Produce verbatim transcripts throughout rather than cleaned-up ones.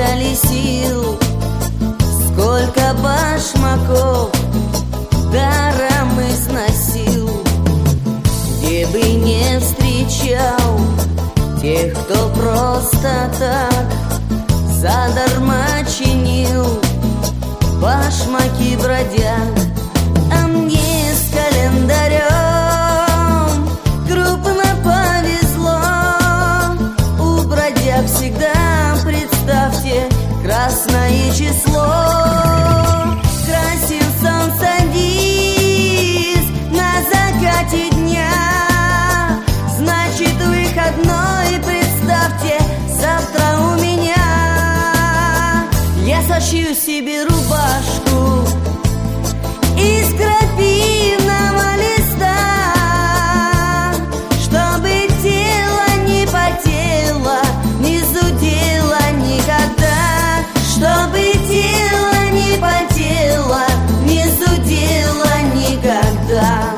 колесил, сколько башмаков даром износил, где бы не встречал тех, кто просто так задарма чинил башмаки бродяг. А мне с календарем крупно повезло, у бродяг всегда, представьте, красное число. Красил солнце диск на закате дня, значит выходной, представьте, завтра у меня. Я сошью себе рубашку из крапивного листа, чтобы тело не потело, не зудело никогда, чтобы тело не потело, не зудело никогда.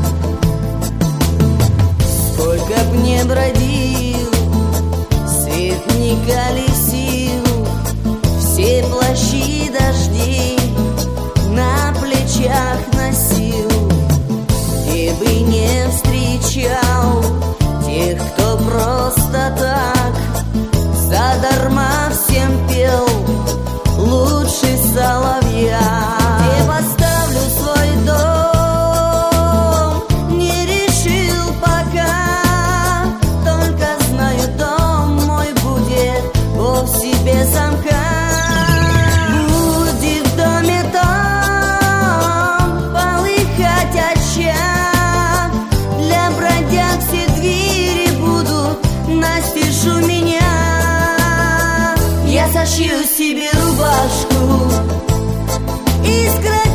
Сколько б не бродил, свет не колесил, все плащи дождей на плечах носил, где бы не встречал тех, кто просто так задарма всем пел лучше соловья. Где поставлю свой дом, не решил пока, только знаю, дом мой будет вовсе без замка. Будет в доме том полыхать очаг, для бродяг все двери будут настежь у меня. Я сошью себе рубашку из крапивного